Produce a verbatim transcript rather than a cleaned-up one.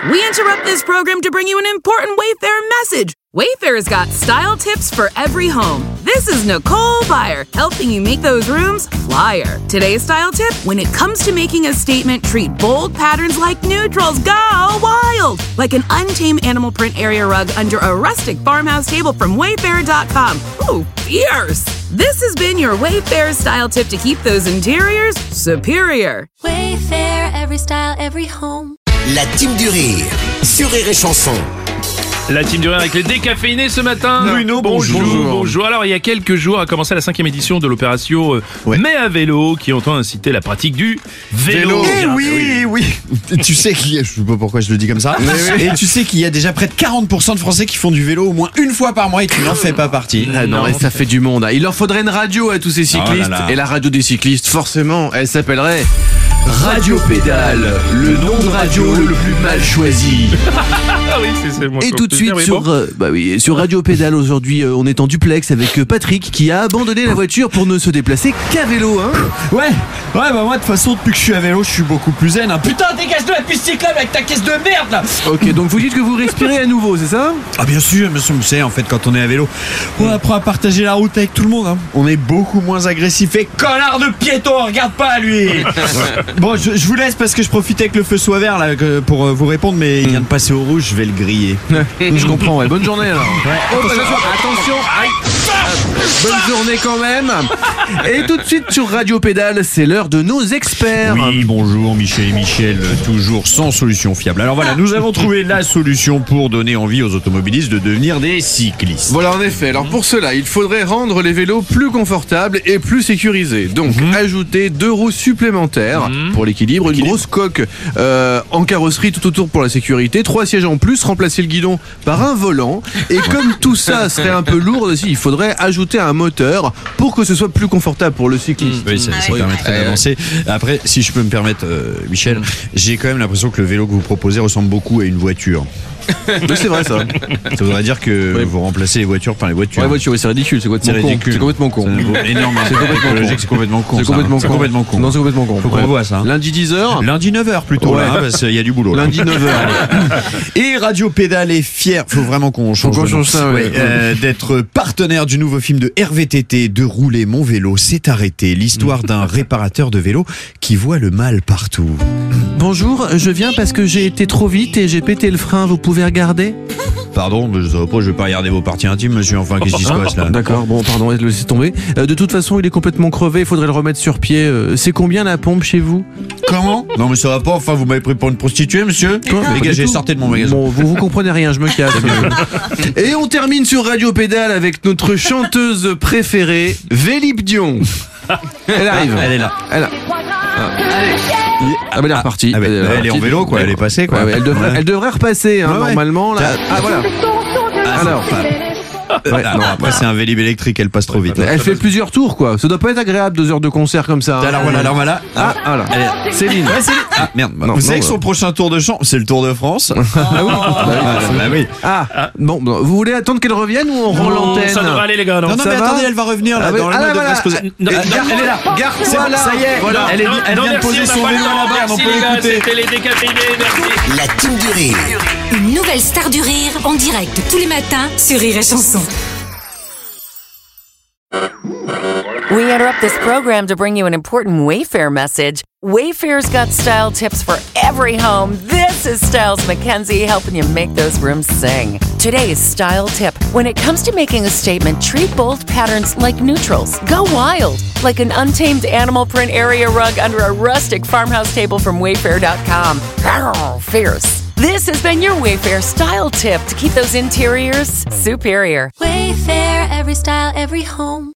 We interrupt this program to bring you an important Wayfair message. Wayfair's got style tips for every home. This is Nicole Byer, helping you make those rooms flyer. Today's style tip, when it comes to making a statement, treat bold patterns like neutrals. Go wild! Like an untamed animal print area rug under a rustic farmhouse table from Wayfair dot com. Ooh, fierce! This has been your Wayfair style tip to keep those interiors superior. Wayfair, every style, every home. La team du rire sur Rire et Chanson. La team du rire avec les décaféinés ce matin. Bruno, bonjour. bonjour. Bonjour. Alors, il y a quelques jours a commencé la cinquième édition de l'opération euh, Ouais. Mais à vélo, qui entend inciter la pratique du vélo. Eh oui, oui. Tu sais qu'il y a, je sais pas pourquoi je le dis comme ça. Et tu sais qu'il y a déjà près de quarante pour cent de Français qui font du vélo au moins une fois par mois et tu n'en fais pas partie. Ah non, Non. et ça fait du monde. Il leur faudrait une radio à tous ces cyclistes. Oh là là. Et la radio des cyclistes, forcément, elle s'appellerait Radio Pédale, le nom de radio le plus mal choisi. Ah oui, c'est c'est moi. Et qui tout de peux suite dire, oui, sur, bon. euh, bah oui, sur Radio Pédale aujourd'hui, euh, on est en duplex avec euh, Patrick qui a abandonné la voiture pour ne se déplacer qu'à vélo. Hein. Ouais, ouais, bah moi de toute façon depuis que je suis à vélo, je suis beaucoup plus zen. Hein. Putain, dégage de la piste cyclable avec ta caisse de merde là. Ok, donc vous dites que vous respirez à nouveau, c'est ça? Ah bien sûr, bien sûr, vous savez en fait quand on est à vélo, on apprend à partager la route avec tout le monde. Hein. On est beaucoup moins agressif et connard de piéton, regarde pas lui. Bon, je, je vous laisse parce que je profite avec le feu soit vert là que- pour euh, vous répondre, mais il vient de passer au rouge, je vais le griller. Je comprends, ouais. Bonne journée alors. Oh, attention, attention. Aïe. Bonne journée quand même. Et tout de suite sur Radio Pédale, c'est l'heure de nos experts. Oui, bonjour Michel et Michel, toujours sans solution fiable. Alors voilà, nous avons trouvé la solution pour donner envie aux automobilistes de devenir des cyclistes. Voilà, en effet. Alors pour cela, il faudrait rendre les vélos plus confortables et plus sécurisés. Donc, ajouter deux roues supplémentaires pour l'équilibre, une grosse coque euh, en carrosserie tout autour pour la sécurité, trois sièges en plus, remplacer le guidon par un volant. Et comme tout ça serait un peu lourd aussi, il faudrait ajouter un moteur pour que ce soit plus confortable pour le cycliste. Oui, ça, ça Oui. permettrait Euh, d'avancer. Après, si je peux me permettre, euh, Michel, j'ai quand même l'impression que le vélo que vous proposez ressemble beaucoup à une voiture. Mais c'est vrai ça. Ça voudrait dire que Oui. vous remplacez les voitures par les voitures. Ouais, voiture, oui, c'est ridicule, c'est complètement C'est con. ridicule. C'est complètement con. C'est énorme. C'est complètement écologique, con. c'est complètement con. C'est ça, complètement hein. con. C'est complètement con. Non, c'est complètement con. Faut qu'on Ouais. revoie ça. hein. Lundi dix heures. Lundi neuf heures plutôt, Ouais. là, hein, parce qu'il y a du boulot. là. Lundi neuf heures. Et Radio Pédale est fier, faut vraiment qu'on change, qu'on de nom. change ça, ouais. euh, d'être partenaire du nouveau film de R V T T, De rouler mon vélo, c'est arrêté. L'histoire d'un réparateur de vélo qui voit le mal partout. Bonjour, je viens parce que j'ai été trop vite et j'ai pété le frein, vous pouvez regarder? Pardon, mais je savais pas, je vais pas regarder vos parties intimes, monsieur. Enfin, qu'est-ce qui se passe là? D'accord, bon, pardon, laissez tomber. Euh, de toute façon, il est complètement crevé, il faudrait le remettre sur pied. Euh, c'est combien la pompe chez vous? Comment? Non, mais ça va pas. Enfin, vous m'avez pris pour une prostituée, monsieur? Quoi Pas du Dégagez, tout. sortez de mon magasin. Bon, vous, vous comprenez rien, je me casse. Et on termine sur Radio Pédale avec notre chanteuse préférée, Vélib Dion. Elle arrive. Elle est là. Elle a... Ah, bah, elle est repartie. Ah, bah, elle est en repartie. vélo, quoi. Elle est passée, quoi. Ouais, ouais, elle, devrait, Ouais. elle devrait repasser, hein, Ouais, ouais. normalement. Là. Ah, voilà. Alors, ouais, Ah, non, après, c'est un Vélib électrique, elle passe trop vite. elle fait plusieurs tours, quoi. Ça doit pas être agréable, deux heures de concert comme ça. hein. Alors voilà, alors voilà. Ah, voilà. Elle est là. Céline. Ouais, Céline. Ah, merde. Non, vous savez non, que son bah. prochain tour de chant, c'est le Tour de France? Ah oui. Ah, bah oui. Ah, bon, bon, vous voulez attendre qu'elle revienne ou on rend Non, l'antenne? ça devrait aller, les gars. Non, Non, non, Ça mais va attendez, elle va revenir là. Ah, oui. Dans le Ah, mode, là, elle voilà. devrait se poser. Non, Eh, non, garde- elle est là. Garde, C'est bon, ça y est. Voilà. Elle, est- elle Non, vient de merci, poser on son n'a pas vélo le à la temps. barre, on Merci, peut les gars, l'écouter. c'était les décaféinés, merci. La team du rire. Une nouvelle star du rire en direct tous les matins sur Rire et Chanson. We interrupt this program to bring you an important Wayfair message. Wayfair's got style tips for every home. This is Styles Mackenzie helping you make those rooms sing. Today's style tip. When it comes to making a statement, treat bold patterns like neutrals. Go wild, like an untamed animal print area rug under a rustic farmhouse table from Wayfair dot com. Arr, fierce. This has been your Wayfair style tip to keep those interiors superior. Wayfair, every style, every home.